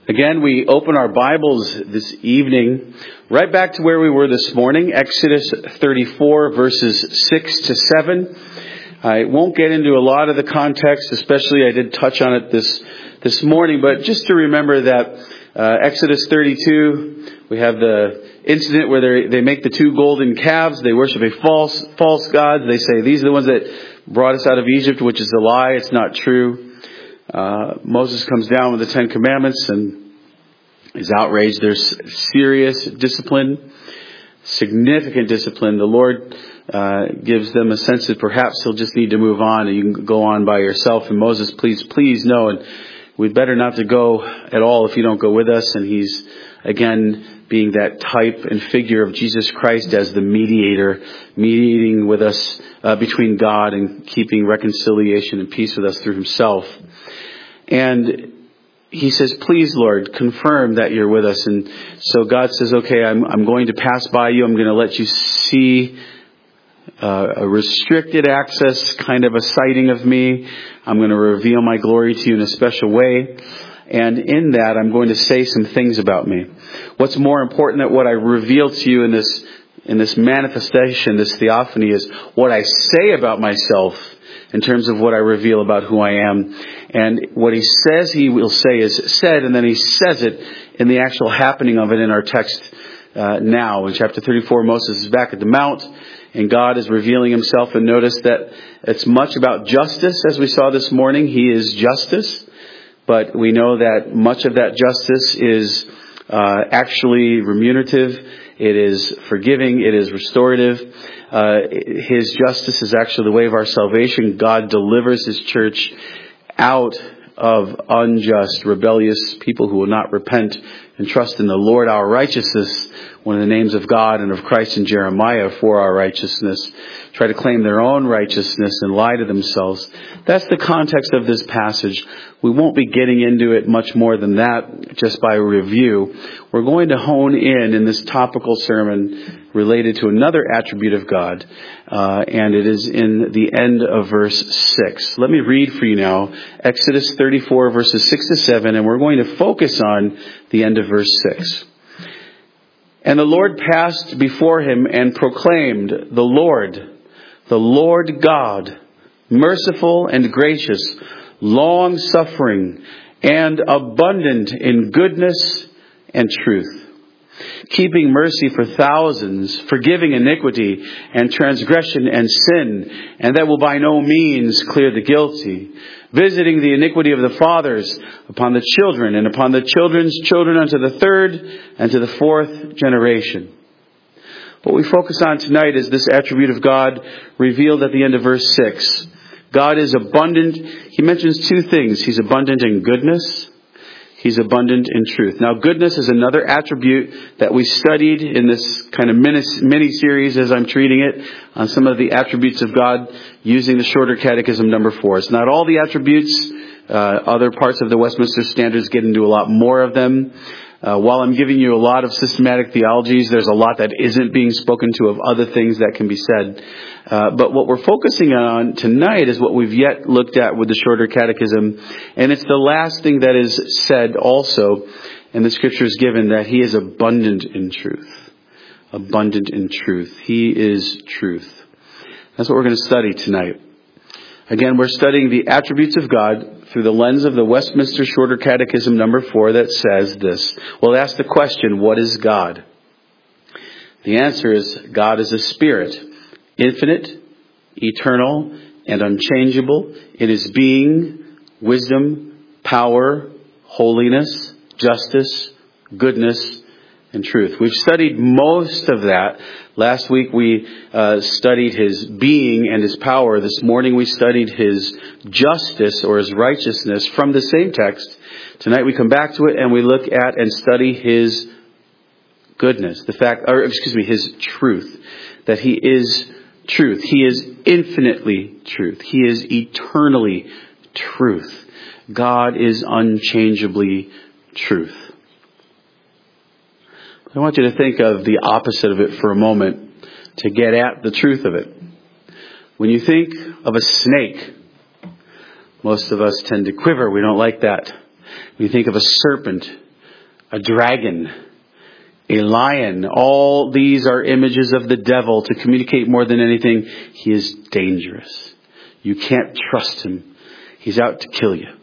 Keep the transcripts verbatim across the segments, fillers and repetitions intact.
Again, we open our Bibles this evening right back to where we were this morning, Exodus thirty-four, verses six to seven. I won't get into a lot of the context, especially I did touch on it this this morning, but just to remember that uh, Exodus thirty-two, we have the incident where they they make the two golden calves. They worship a false false god. They say, these are the ones that brought us out of Egypt, which is a lie. It's not true. Uh, Moses comes down with the Ten Commandments and is outraged. There's serious discipline, significant discipline. The Lord uh, gives them a sense that perhaps he'll just need to move on and you can go on by yourself. And Moses, please, please no. And we'd better not to go at all if you don't go with us. And he's, again, being that type and figure of Jesus Christ as the mediator, mediating with us uh, between God and keeping reconciliation and peace with us through himself. And he says, please, Lord, confirm that you're with us. And so God says, okay, I'm, I'm going to pass by you. I'm going to let you see uh, a restricted access, kind of a sighting of me. I'm going to reveal my glory to you in a special way. And in that, I'm going to say some things about me. What's more important than what I reveal to you in this, in this manifestation, this theophany, is what I say about myself in terms of what I reveal about who I am. And what he says he will say is said, and then he says it in the actual happening of it in our text uh, now. In chapter thirty-four, Moses is back at the mount, and God is revealing himself. And notice that it's much about justice, as we saw this morning. He is justice. But we know that much of that justice is uh, actually remunerative. It is forgiving. It is restorative. Uh, his justice is actually the way of our salvation. God delivers his church out of unjust, rebellious people who will not repent and trust in the Lord our righteousness. One of the names of God and of Christ in Jeremiah for our righteousness. Try to claim their own righteousness and lie to themselves. That's the context of this passage. We won't be getting into it much more than that just by review. We're going to hone in in this topical sermon related to another attribute of God. Uh, and it is in the end of verse six. Let me read for you now Exodus thirty-four, verses six to seven. And we're going to focus on the end of verse six. And the Lord passed before him and proclaimed, the Lord, the Lord God, merciful and gracious, long-suffering, and abundant in goodness and truth, keeping mercy for thousands, forgiving iniquity and transgression and sin, and that will by no means clear the guilty, visiting the iniquity of the fathers upon the children, and upon the children's children unto the third and to the fourth generation. What we focus on tonight is this attribute of God revealed at the end of verse six. God is abundant. He mentions two things. He's abundant in goodness. He's abundant in truth. Now, goodness is another attribute that we studied in this kind of mini-series, as I'm treating it, on some of the attributes of God using the Shorter Catechism number four. It's not all the attributes. Uh, other parts of the Westminster Standards get into a lot more of them. Uh, while I'm giving you a lot of systematic theologies, there's a lot that isn't being spoken to of other things that can be said. Uh, but what we're focusing on tonight is what we've yet looked at with the Shorter Catechism. And it's the last thing that is said also in the Scriptures given, that he is abundant in truth. Abundant in truth. He is truth. That's what we're going to study tonight. Again, we're studying the attributes of God through the lens of the Westminster Shorter Catechism number four that says this. We'll ask the question, what is God? The answer is, God is a spirit, infinite, eternal, and unchangeable in his being, wisdom, power, holiness, justice, goodness, and truth. We've studied most of that. Last week we uh, studied his being and his power. This morning we studied his justice or his righteousness from the same text. Tonight we come back to it and we look at and study his goodness. The fact, or excuse me, his truth. That he is truth. He is infinitely truth. He is eternally truth. God is unchangeably truth. I want you to think of the opposite of it for a moment to get at the truth of it. When you think of a snake, most of us tend to quiver. We don't like that. When you think of a serpent, a dragon, a lion. All these are images of the devil to communicate more than anything. He is dangerous. You can't trust him. He's out to kill you.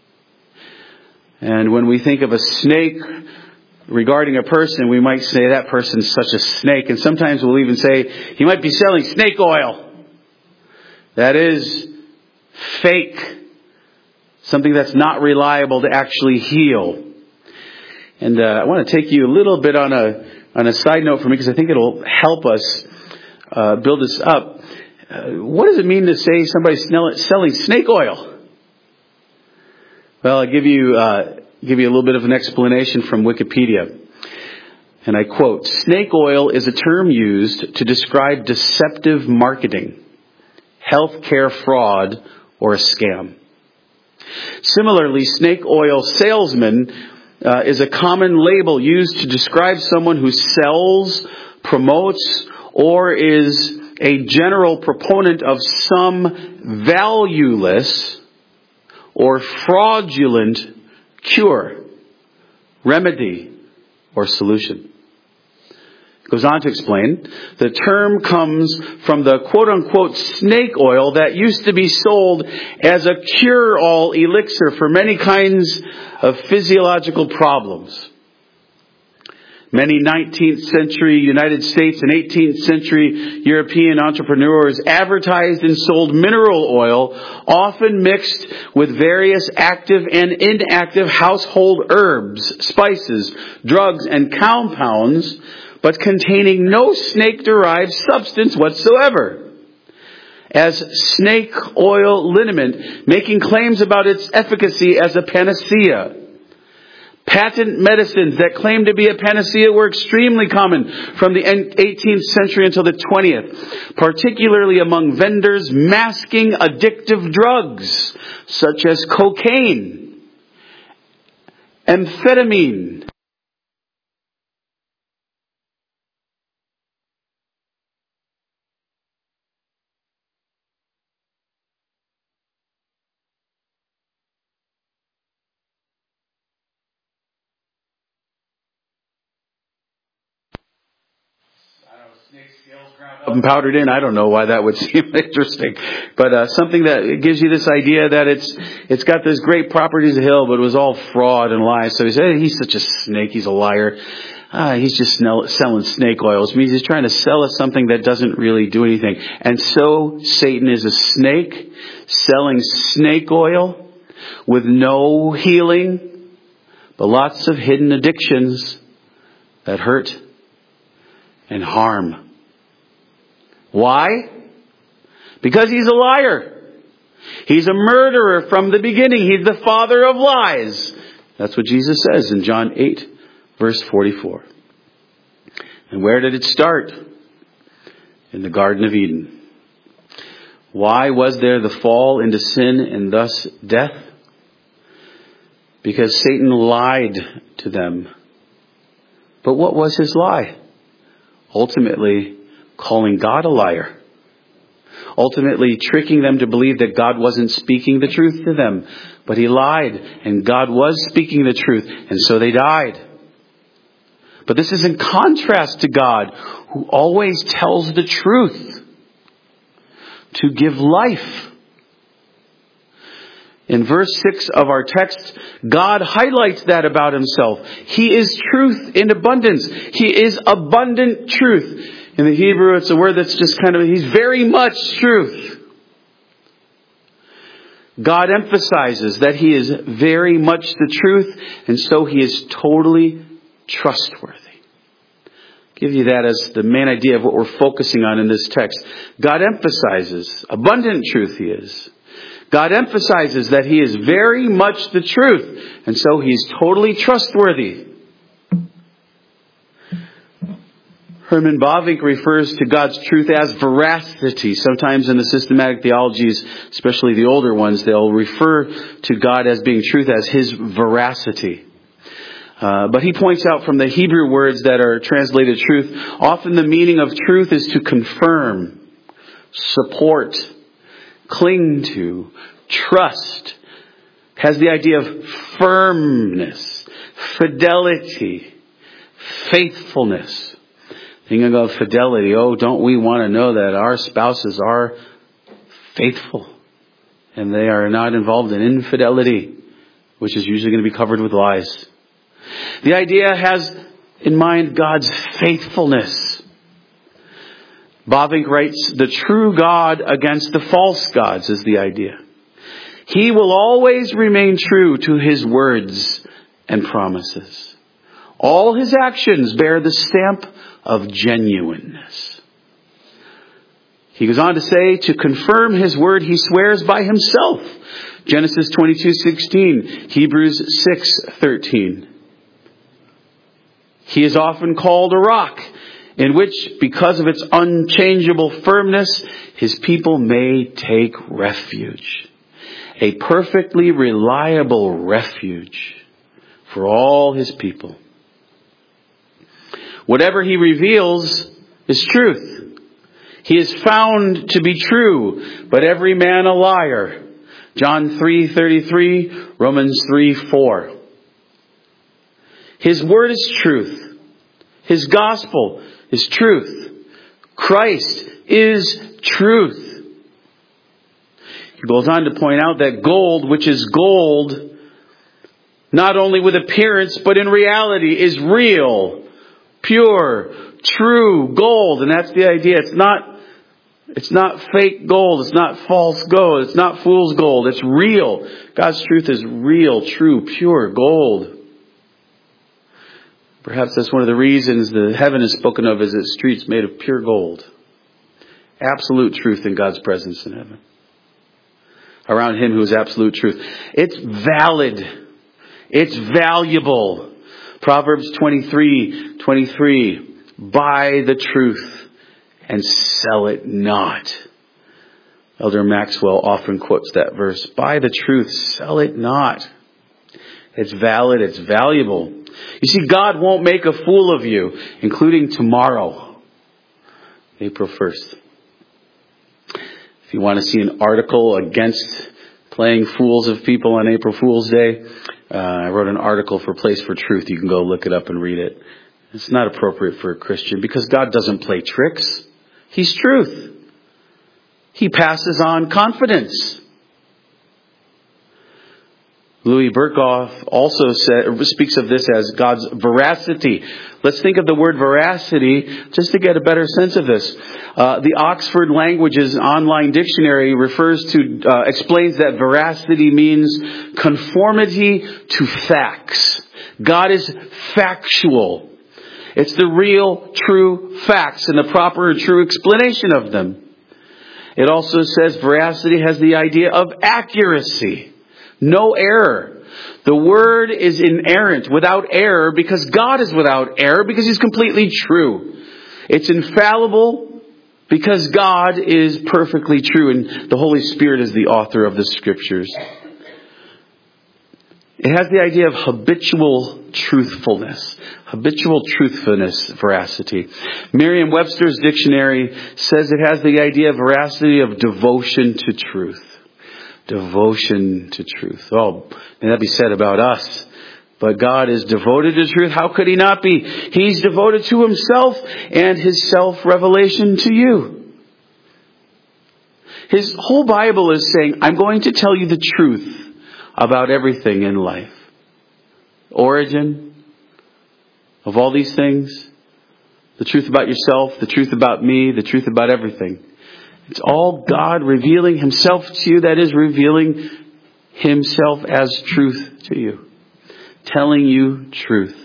And when we think of a snake regarding a person, we might say that person's such a snake. And sometimes we'll even say he might be selling snake oil. That is fake. Something that's not reliable to actually heal. And uh, I want to take you a little bit on a on a side note for me, because I think it'll help us uh, build this up. Uh, what does it mean to say somebody's selling snake oil? Well, I'll give you uh, give you a little bit of an explanation from Wikipedia. And I quote, "Snake oil is a term used to describe deceptive marketing, healthcare fraud, or a scam. Similarly, snake oil salesman uh, is a common label used to describe someone who sells, promotes, or is a general proponent of some valueless or fraudulent cure, remedy, or solution." It goes on to explain, the term comes from the quote-unquote snake oil that used to be sold as a cure-all elixir for many kinds of physiological problems. Many nineteenth century United States and eighteenth century European entrepreneurs advertised and sold mineral oil, often mixed with various active and inactive household herbs, spices, drugs, and compounds, but containing no snake-derived substance whatsoever, as snake oil liniment, making claims about its efficacy as a panacea. Patent medicines that claimed to be a panacea were extremely common from the eighteenth century until the twentieth, particularly among vendors masking addictive drugs such as cocaine, amphetamine, snake scales ground up and powdered in. I don't know why that would seem interesting, but uh, something that gives you this idea that it's it's got this great properties of hill, but it was all fraud and lies. So he said, hey, he's such a snake, he's a liar. Ah, he's just selling snake oils. It means he's trying to sell us something that doesn't really do anything. And so Satan is a snake selling snake oil with no healing, but lots of hidden addictions that hurt and harm. Why? Because he's a liar. He's a murderer from the beginning. He's the father of lies. That's what Jesus says in John eight, verse forty-four. And where did it start? In the Garden of Eden. Why was there the fall into sin and thus death? Because Satan lied to them. But what was his lie? Ultimately, calling God a liar. Ultimately, tricking them to believe that God wasn't speaking the truth to them. But he lied, and God was speaking the truth, and so they died. But this is in contrast to God, who always tells the truth to give life. In verse six of our text, God highlights that about himself. He is truth in abundance. He is abundant truth. In the Hebrew, it's a word that's just kind of, he's very much truth. God emphasizes that he is very much the truth, and so he is totally trustworthy. I'll give you that as the main idea of what we're focusing on in this text. God emphasizes abundant truth he is. God emphasizes that he is very much the truth, and so he's totally trustworthy. Herman Bavinck refers to God's truth as veracity. Sometimes in the systematic theologies, especially the older ones, they'll refer to God as being truth as his veracity. Uh, but he points out from the Hebrew words that are translated truth, often the meaning of truth is to confirm, support, cling to, trust. Has the idea of firmness, fidelity, faithfulness. Thinking of fidelity, oh, don't we want to know that our spouses are faithful and they are not involved in infidelity, which is usually going to be covered with lies. The idea has in mind God's faithfulness. Bavinck writes, the true God against the false gods is the idea. He will always remain true to his words and promises. All his actions bear the stamp of genuineness. He goes on to say, to confirm his word, he swears by himself. Genesis twenty-two sixteen, Hebrews six thirteen. He is often called a rock, in which, because of its unchangeable firmness, his people may take refuge. A perfectly reliable refuge for all his people. Whatever he reveals is truth. He is found to be true, but every man a liar. John three thirty-three, Romans three four. His word is truth. His gospel is truth. Christ is truth. He goes on to point out that gold, which is gold, not only with appearance, but in reality, is real, pure, true gold. And that's the idea. It's not, it's not fake gold. It's not false gold. It's not fool's gold. It's real. God's truth is real, true, pure gold. Perhaps that's one of the reasons the heaven is spoken of as its streets made of pure gold. Absolute truth in God's presence in heaven. Around him who is absolute truth. It's valid. It's valuable. Proverbs twenty-three twenty-three. Buy the truth and sell it not. Elder Maxwell often quotes that verse. Buy the truth, sell it not. It's valid, it's valuable. You see, God won't make a fool of you, including tomorrow, April first. If you want to see an article against playing fools of people on April Fool's Day, uh, I wrote an article for Place for Truth. You can go look it up and read it. It's not appropriate for a Christian because God doesn't play tricks. He's truth. He passes on confidence. Louis Berkhoff also said, speaks of this as God's veracity. Let's think of the word veracity just to get a better sense of this. Uh, the Oxford Languages Online Dictionary refers to, uh, explains that veracity means conformity to facts. God is factual. It's the real, true facts and the proper and true explanation of them. It also says veracity has the idea of accuracy. No error. The word is inerrant, without error, because God is without error, because He's completely true. It's infallible, because God is perfectly true, and the Holy Spirit is the author of the Scriptures. It has the idea of habitual truthfulness. Habitual truthfulness, veracity. Merriam-Webster's dictionary says it has the idea of veracity of devotion to truth. Devotion to truth. Oh, may that be said about us. But God is devoted to truth. How could He not be? He's devoted to Himself and His self-revelation to you. His whole Bible is saying, I'm going to tell you the truth about everything in life. Origin of all these things. The truth about yourself. The truth about me. The truth about everything. It's all God revealing Himself to you. That is, revealing Himself as truth to you. Telling you truth.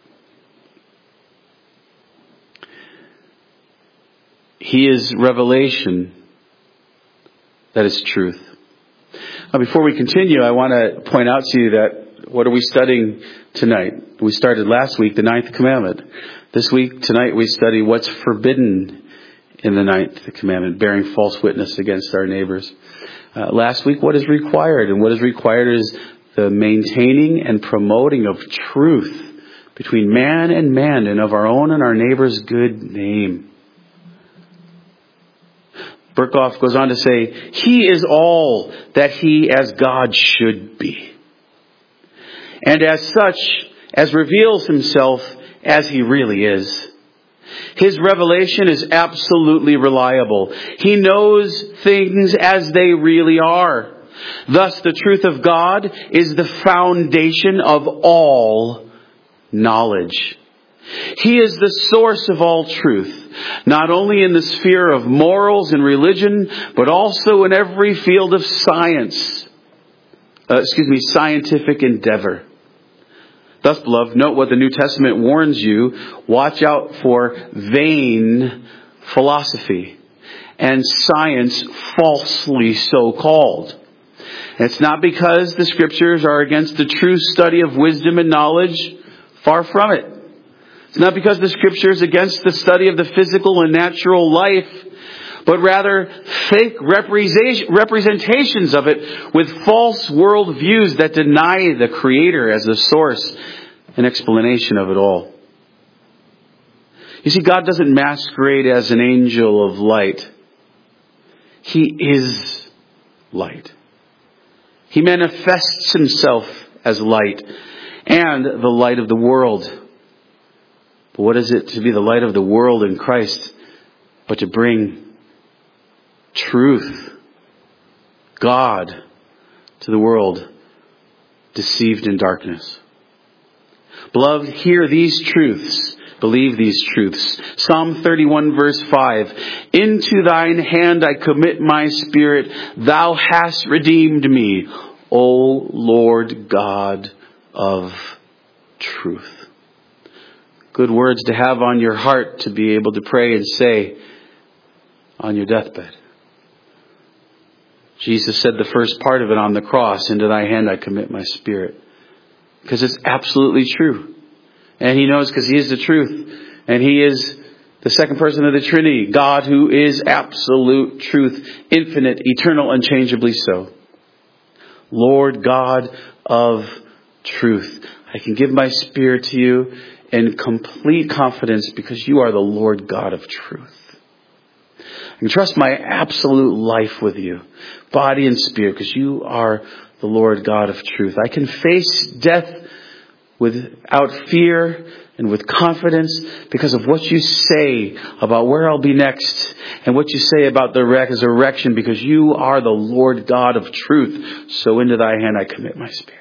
He is revelation. That is truth. Now, before we continue, I want to point out to you that what are we studying tonight? We started last week, the ninth commandment. This week, tonight, we study what's forbidden in the ninth commandment, bearing false witness against our neighbors. Uh, last week, what is required? And what is required is the maintaining and promoting of truth between man and man and of our own and our neighbor's good name. Berkhoff goes on to say, He is all that He as God should be. And as such, as reveals himself as he really is. His revelation is absolutely reliable. He knows things as they really are. Thus, the truth of God is the foundation of all knowledge. He is the source of all truth, not only in the sphere of morals and religion, but also in every field of science, uh, excuse me, scientific endeavor. Thus, beloved, note what the New Testament warns you. Watch out for vain philosophy and science falsely so called. It's not because the Scriptures are against the true study of wisdom and knowledge. Far from it. It's not because the Scripture is against the study of the physical and natural life, but rather fake representations of it with false worldviews that deny the Creator as the source and explanation of it all. You see, God doesn't masquerade as an angel of light. He is light. He manifests himself as light and the light of the world. But what is it to be the light of the world in Christ but to bring truth, God, to the world deceived in darkness? Beloved, hear these truths. Believe these truths. Psalm thirty-one verse five. Into thine hand I commit my spirit. Thou hast redeemed me, O Lord God of truth. Good words to have on your heart to be able to pray and say on your deathbed. Jesus said the first part of it on the cross, into thy hand I commit my spirit. Because it's absolutely true. And he knows because he is the truth. And he is the second person of the Trinity. God who is absolute truth. Infinite, eternal, unchangeably so. Lord God of truth. I can give my spirit to you in complete confidence because you are the Lord God of truth. I can trust my absolute life with you. Body and spirit because you are the Lord God of truth. I can face death without fear and with confidence because of what you say about where I'll be next and what you say about the resurrection because you are the Lord God of truth. So into thy hand I commit my spirit.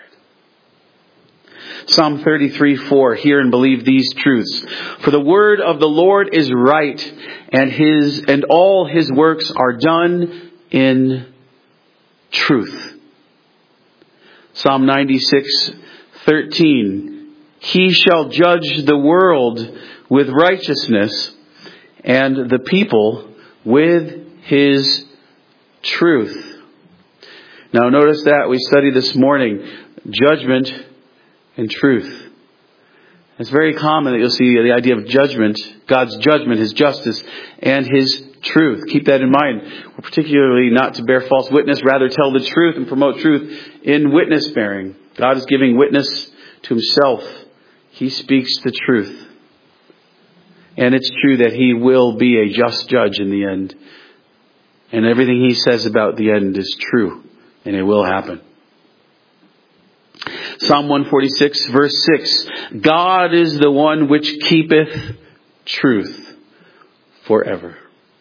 Psalm thirty-three four, hear and believe these truths. For the word of the Lord is right and his and all his works are done in truth. Psalm ninety-six thirteen, he shall judge the world with righteousness and the people with his truth. Now notice that we studied this morning, judgment and truth. It's very common that you'll see the idea of judgment, God's judgment, his justice, and his truth. Keep that in mind. We're particularly not to bear false witness, rather tell the truth and promote truth in witness bearing. God is giving witness to himself. He speaks the truth. And it's true that he will be a just judge in the end. And everything he says about the end is true. And it will happen. Psalm one forty-six verse six. God is the one which keepeth truth forever.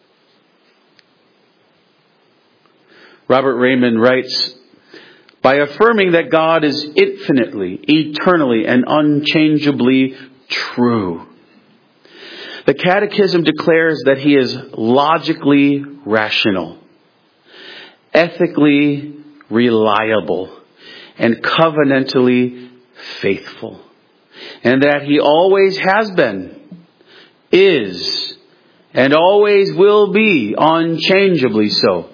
Robert Raymond writes, by affirming that God is infinitely, eternally, and unchangeably true, the Catechism declares that he is logically rational, ethically reliable, and covenantally faithful. And that he always has been, is, and always will be unchangeably so.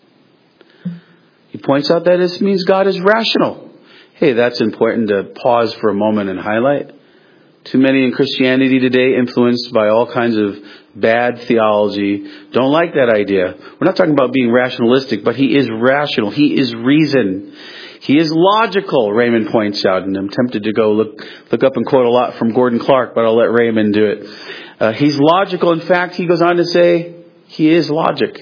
He points out that this means God is rational. Hey, that's important to pause for a moment and highlight. Too many in Christianity today, influenced by all kinds of bad theology, don't like that idea. We're not talking about being rationalistic, but he is rational. He is reason. He is logical, Raymond points out. And I'm tempted to go look look up and quote a lot from Gordon Clark, but I'll let Raymond do it. Uh, he's logical. In fact, he goes on to say he is logic.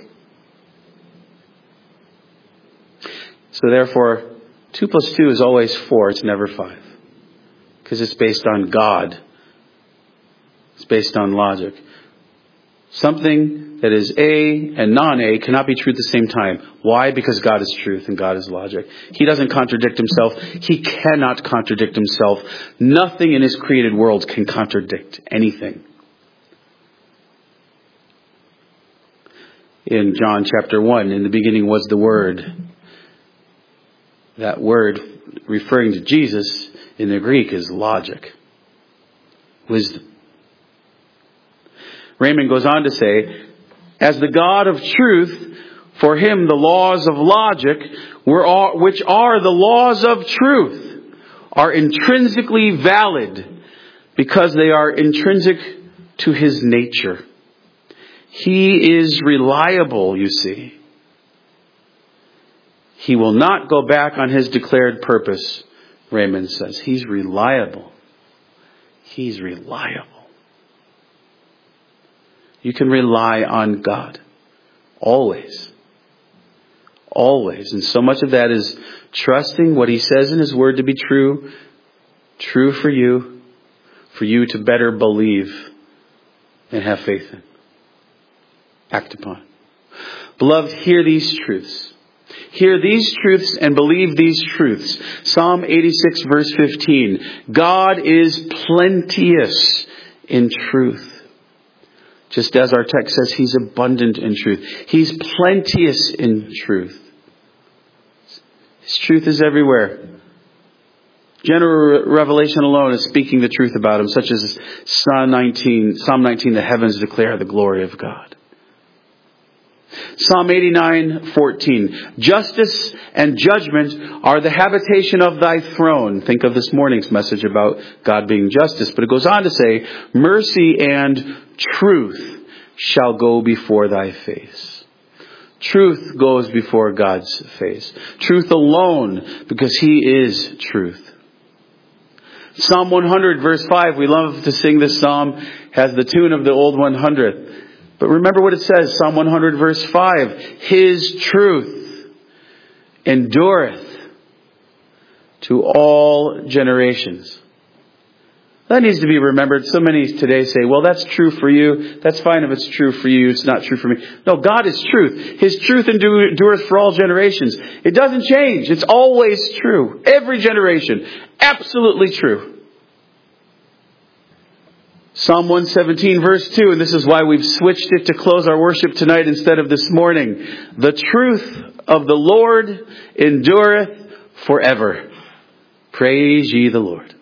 So therefore, two plus two is always four. It's never five. Because it's based on God. It's based on logic. Something that is A and non-A cannot be true at the same time. Why? Because God is truth and God is logic. He doesn't contradict himself. He cannot contradict himself. Nothing in his created world can contradict anything. In John chapter one, in the beginning was the Word. That word, referring to Jesus in the Greek, is logic. Wisdom. Raymond goes on to say, as the God of truth, for him the laws of logic, which are the laws of truth, are intrinsically valid because they are intrinsic to his nature. He is reliable, you see. He will not go back on his declared purpose, Raymond says. He's reliable. He's reliable. You can rely on God. Always. Always. And so much of that is trusting what he says in his word to be true. True for you. For you to better believe and have faith in. Act upon. Beloved, hear these truths. Hear these truths and believe these truths. Psalm eighty-six verse fifteen. God is plenteous in truth. Just as our text says, he's abundant in truth. He's plenteous in truth. His truth is everywhere. General revelation alone is speaking the truth about him, such as Psalm nineteen, Psalm nineteen, the heavens declare the glory of God. Psalm eighty-nine fourteen. Justice and judgment are the habitation of thy throne. Think of this morning's message about God being justice. But it goes on to say, mercy and truth shall go before thy face. Truth goes before God's face. Truth alone, because he is truth. Psalm one hundred verse five. We love to sing this psalm. Has the tune of the old one hundredth. But remember what it says, Psalm one hundred verse five. His truth endureth to all generations. That needs to be remembered. So many today say, well, that's true for you. That's fine if it's true for you. It's not true for me. No, God is truth. His truth endureth for all generations. It doesn't change. It's always true. Every generation. Absolutely true. Psalm one seventeen verse two, and this is why we've switched it to close our worship tonight instead of this morning. The truth of the Lord endureth forever. Praise ye the Lord.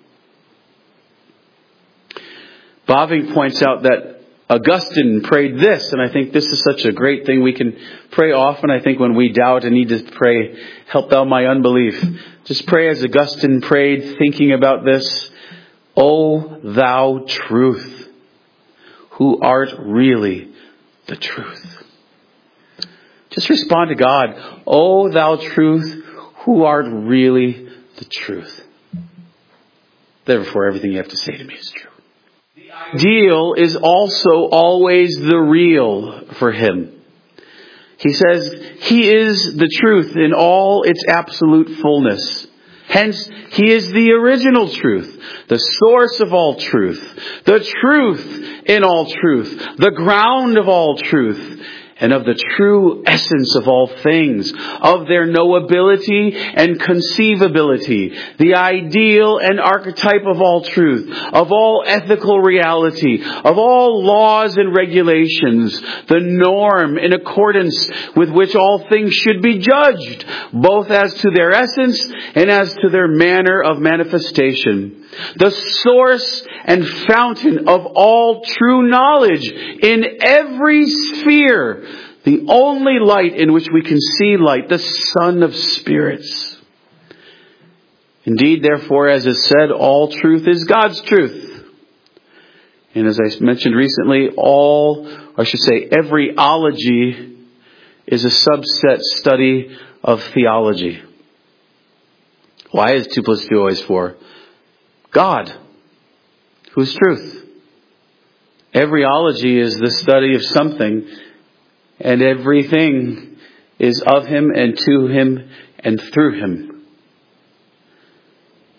Boving points out that Augustine prayed this, and I think this is such a great thing. We can pray often. I think when we doubt and need to pray, help thou my unbelief. Just pray as Augustine prayed, thinking about this. O thou truth, who art really the truth. Just respond to God. O thou truth, who art really the truth. Therefore, everything you have to say to me is true. The ideal is also always the real for him. He says, he is the truth in all its absolute fullness. Hence, he is the original truth, the source of all truth, the truth in all truth, the ground of all truth, and of the true essence of all things, of their knowability and conceivability, the ideal and archetype of all truth, of all ethical reality, of all laws and regulations, the norm in accordance with which all things should be judged, both as to their essence and as to their manner of manifestation. The source and fountain of all true knowledge in every sphere. The only light in which we can see light, the Son of spirits. Indeed, therefore, as is said, all truth is God's truth. And as I mentioned recently, all, or I should say, every ology is a subset study of theology. Why is two plus two always four? God, who is truth. Every ology is the study of something, and everything is of him and to him and through him.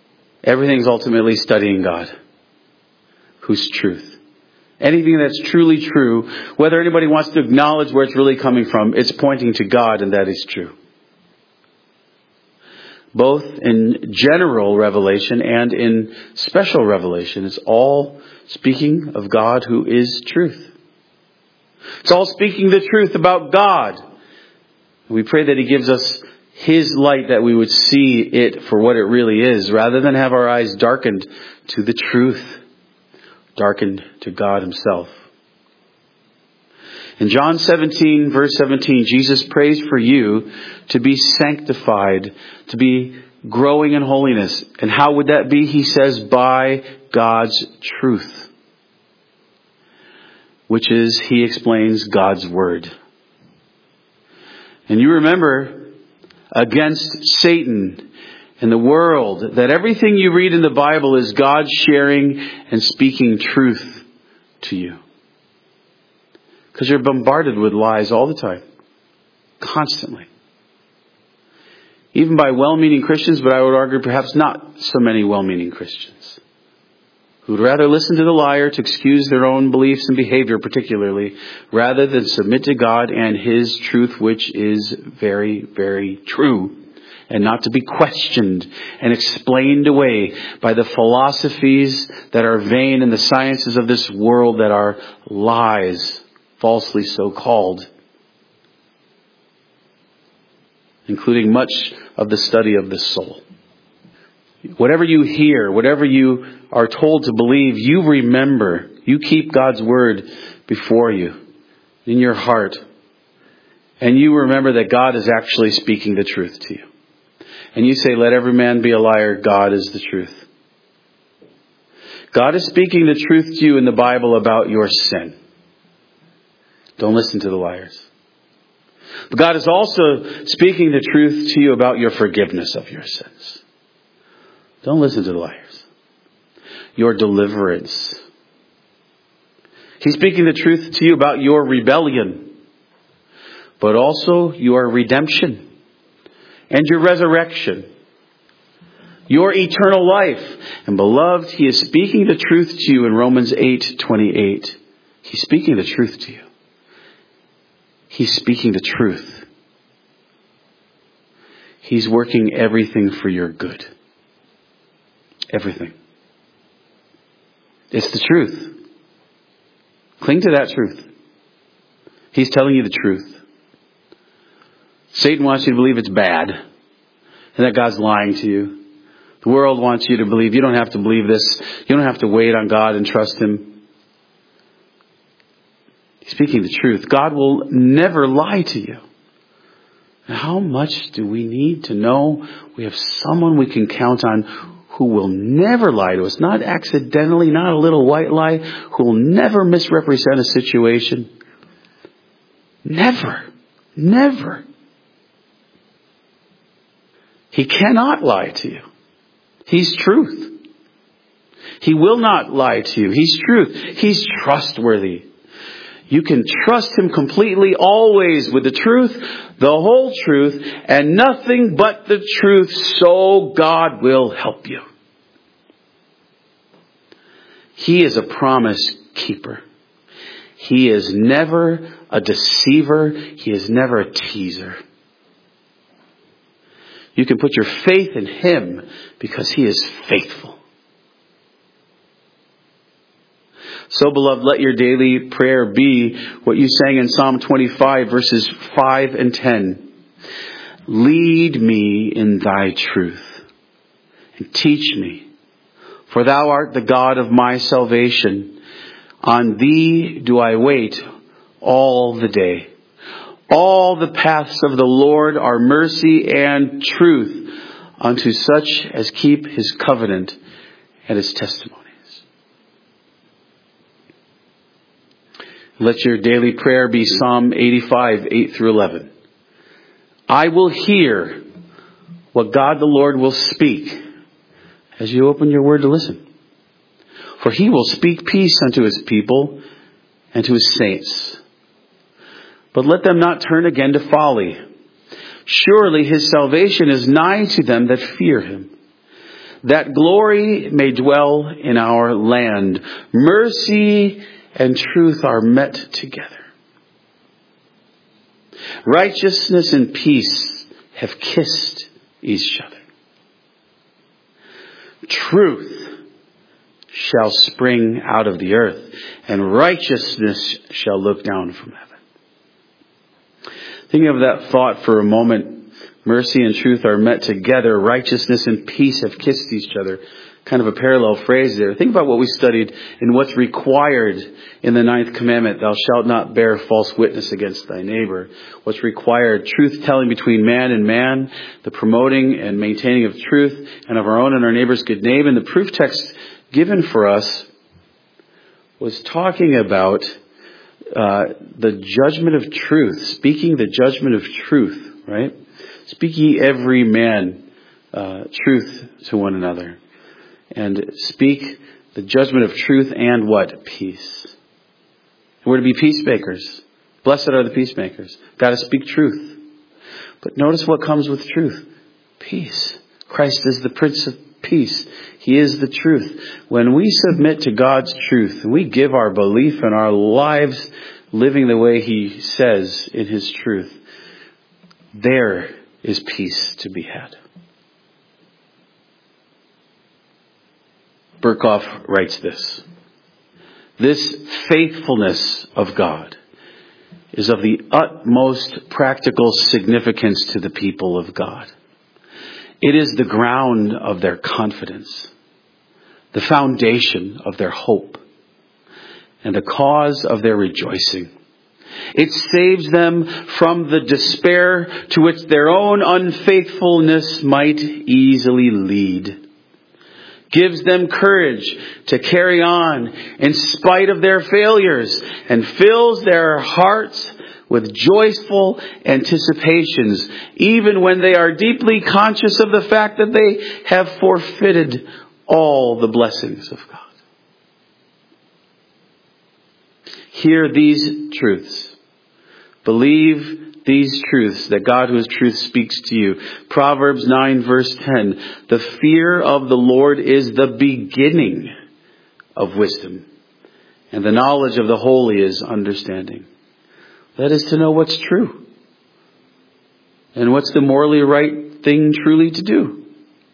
Everything's ultimately studying God, who's truth. Anything that's truly true, whether anybody wants to acknowledge where it's really coming from, it's pointing to God, and that is true. Both in general revelation and in special revelation, it's all speaking of God who is truth. It's all speaking the truth about God. We pray that He gives us His light, that we would see it for what it really is, rather than have our eyes darkened to the truth, darkened to God Himself. In John seventeen, verse seventeen, Jesus prays for you to be sanctified, to be growing in holiness. And how would that be? He says, by God's truth, which is, He explains, God's Word. And you remember, against Satan and the world, that everything you read in the Bible is God sharing and speaking truth to you. Because you're bombarded with lies all the time. Constantly. Even by well-meaning Christians, but I would argue perhaps not so many well-meaning Christians, who would rather listen to the liar to excuse their own beliefs and behavior particularly, rather than submit to God and His truth, which is very, very true, and not to be questioned and explained away by the philosophies that are vain and the sciences of this world that are lies, falsely so called, including much of the study of the soul. Whatever you hear, whatever you are told to believe, you remember. You keep God's Word before you, in your heart. And you remember that God is actually speaking the truth to you. And you say, let every man be a liar. God is the truth. God is speaking the truth to you in the Bible about your sin. Don't listen to the liars. But God is also speaking the truth to you about your forgiveness of your sins. Don't listen to the liars. Your deliverance. He's speaking the truth to you about your rebellion, but also your redemption and your resurrection, your eternal life. And beloved, He is speaking the truth to you in Romans eight twenty-eight. He's speaking the truth to you. He's speaking the truth. He's working everything for your good. Everything. It's the truth. Cling to that truth. He's telling you the truth. Satan wants you to believe it's bad and that God's lying to you. The world wants you to believe you don't have to believe this. You don't have to wait on God and trust Him. He's speaking the truth. God will never lie to you. And how much do we need to know we have someone we can count on who will never lie to us, not accidentally, not a little white lie, who will never misrepresent a situation. Never. Never. He cannot lie to you. He's truth. He will not lie to you. He's truth. He's trustworthy. You can trust Him completely, always, with the truth, the whole truth, and nothing but the truth, so God will help you. He is a promise keeper. He is never a deceiver. He is never a teaser. You can put your faith in Him because He is faithful. So, beloved, let your daily prayer be what you sang in Psalm twenty-five, verses five and ten. Lead me in Thy truth and teach me, for Thou art the God of my salvation. On Thee do I wait all the day. All the paths of the Lord are mercy and truth unto such as keep His covenant and His testimony. Let your daily prayer be Psalm eighty-five, eight through eleven. I will hear what God the Lord will speak as you open your word to listen. For He will speak peace unto His people and to His saints. But let them not turn again to folly. Surely His salvation is nigh to them that fear Him, that glory may dwell in our land. Mercy and truth are met together. Righteousness and peace have kissed each other. Truth shall spring out of the earth, and righteousness shall look down from heaven. Thinking of that thought for a moment, mercy and truth are met together. Righteousness and peace have kissed each other. Kind of a parallel phrase there. Think about what we studied in what's required in the ninth commandment. Thou shalt not bear false witness against thy neighbor. What's required? Truth telling between man and man. The promoting and maintaining of truth and of our own and our neighbor's good name. And the proof text given for us was talking about uh, the judgment of truth. Speaking the judgment of truth, right? Speak ye every man uh, truth to one another. And speak the judgment of truth and what? Peace. We're to be peacemakers. Blessed are the peacemakers. Got to speak truth. But notice what comes with truth. Peace. Christ is the Prince of Peace. He is the truth. When we submit to God's truth, and we give our belief and our lives living the way He says in His truth, there is peace to be had. Berkhoff writes this. This faithfulness of God is of the utmost practical significance to the people of God. It is the ground of their confidence, the foundation of their hope, and the cause of their rejoicing. It saves them from the despair to which their own unfaithfulness might easily lead. Gives them courage to carry on in spite of their failures, and fills their hearts with joyful anticipations, even when they are deeply conscious of the fact that they have forfeited all the blessings of God. Hear these truths. Believe these truths that God who is truth speaks to you. Proverbs nine verse ten. The fear of the Lord is the beginning of wisdom, and the knowledge of the holy is understanding. That is to know what's true. And what's the morally right thing truly to do.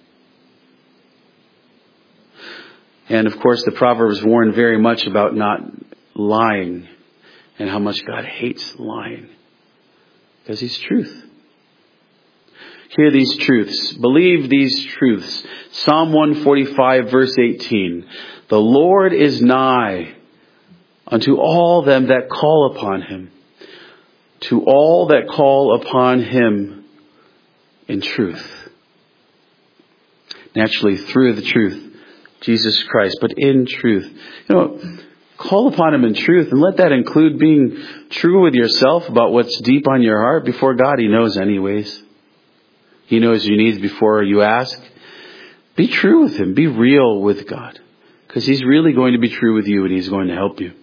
And of course the Proverbs warn very much about not lying, and how much God hates lying. Because He's truth. Hear these truths. Believe these truths. Psalm one forty-five verse eighteen. The Lord is nigh unto all them that call upon Him. To all that call upon Him in truth. Naturally through the truth, Jesus Christ, but in truth. You know, call upon Him in truth, and let that include being true with yourself about what's deep on your heart. Before God, He knows anyways. He knows your needs before you ask. Be true with Him. Be real with God. Because He's really going to be true with you, and He's going to help you.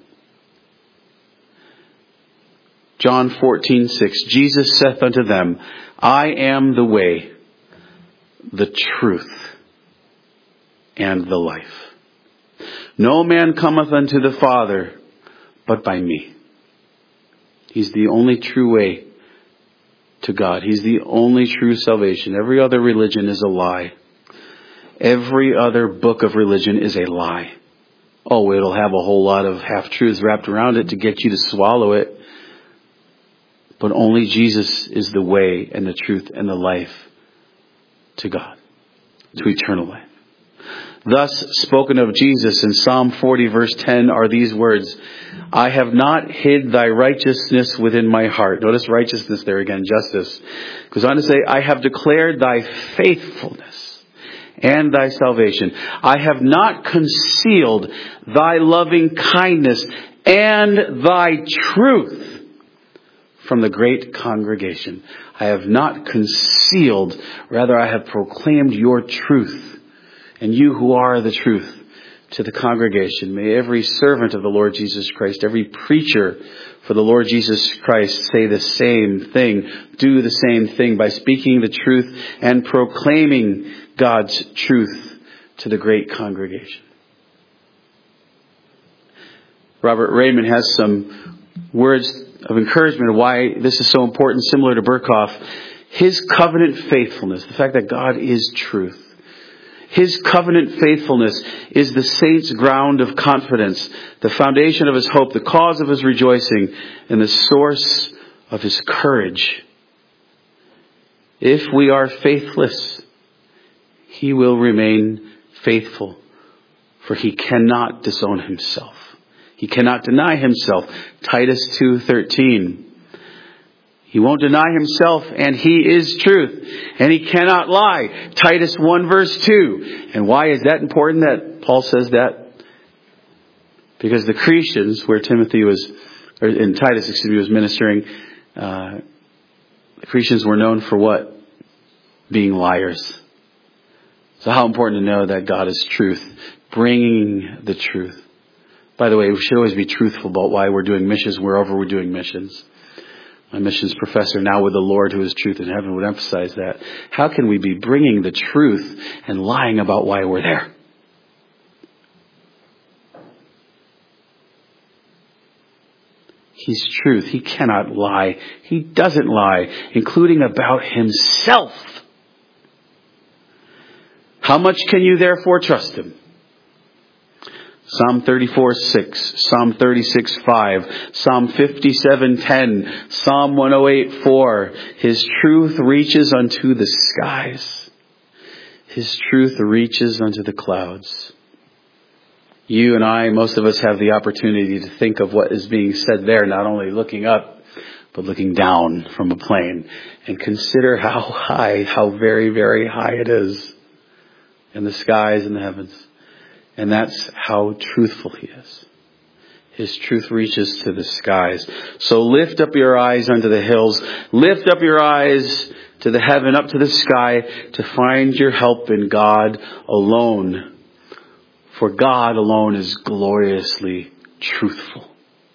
John fourteen six. Jesus saith unto them, I am the way, the truth, and the life. No man cometh unto the Father but by me. He's the only true way to God. He's the only true salvation. Every other religion is a lie. Every other book of religion is a lie. Oh, it'll have a whole lot of half-truths wrapped around it to get you to swallow it. But only Jesus is the way and the truth and the life to God, to eternal life. Thus spoken of Jesus in Psalm forty verse ten are these words. I have not hid thy righteousness within my heart. Notice righteousness there again, justice. It goes on to say, I have declared thy faithfulness and thy salvation. I have not concealed thy loving kindness and thy truth from the great congregation. I have not concealed, rather I have proclaimed your truth. And you who are the truth to the congregation. May every servant of the Lord Jesus Christ, every preacher for the Lord Jesus Christ say the same thing. Do the same thing by speaking the truth and proclaiming God's truth to the great congregation. Robert Raymond has some words of encouragement of why this is so important, similar to Berkhoff. His covenant faithfulness, the fact that God is truth. His covenant faithfulness is the saint's ground of confidence, the foundation of his hope, the cause of his rejoicing, and the source of his courage. If we are faithless, he will remain faithful, for he cannot disown himself. He cannot deny himself. Titus two thirteen. He won't deny himself, and he is truth. And he cannot lie. Titus one verse two. And why is that important that Paul says that? Because the Cretans, where Timothy was, or in Titus, excuse me, was ministering, uh, the Cretans were known for what? Being liars. So how important to know that God is truth, bringing the truth. By the way, we should always be truthful about why we're doing missions wherever we're doing missions. My missions professor, now with the Lord who is truth in heaven, would emphasize that. How can we be bringing the truth and lying about why we're there? He's truth. He cannot lie. He doesn't lie, including about himself. How much can you therefore trust him? Psalm thirty-four six, Psalm thirty-six five, Psalm fifty-seven ten, Psalm one oh eight four. His truth reaches unto the skies. His truth reaches unto the clouds. You and I, most of us have the opportunity to think of what is being said there, not only looking up, but looking down from a plane, and consider how high, how very, very high it is in the skies and the heavens. And that's how truthful he is. His truth reaches to the skies. So lift up your eyes unto the hills. Lift up your eyes to the heaven, up to the sky, to find your help in God alone. For God alone is gloriously truthful.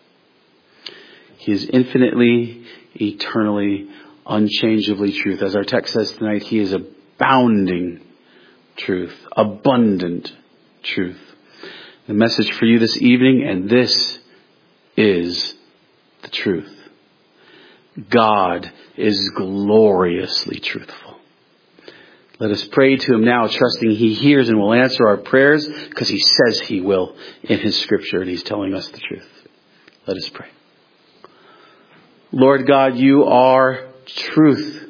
He is infinitely, eternally, unchangeably truth. As our text says tonight, he is abounding truth, abundant truth. The message for you this evening, and this is the truth. God is gloriously truthful. Let us pray to him now, trusting he hears and will answer our prayers, because he says he will in his scripture, and he's telling us the truth. Let us pray. Lord God, you are truth.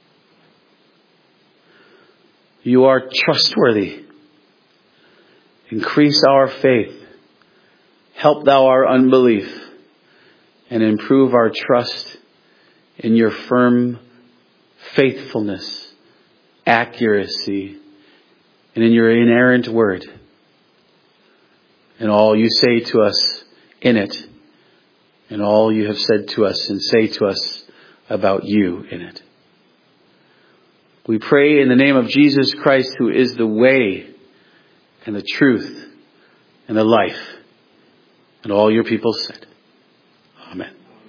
You are trustworthy. Increase our faith. Help thou our unbelief, and improve our trust in your firm faithfulness, accuracy, and in your inerrant word. And all you say to us in it, and all you have said to us and say to us about you in it. We pray in the name of Jesus Christ, who is the way and the truth and the life. And all your people said, Amen.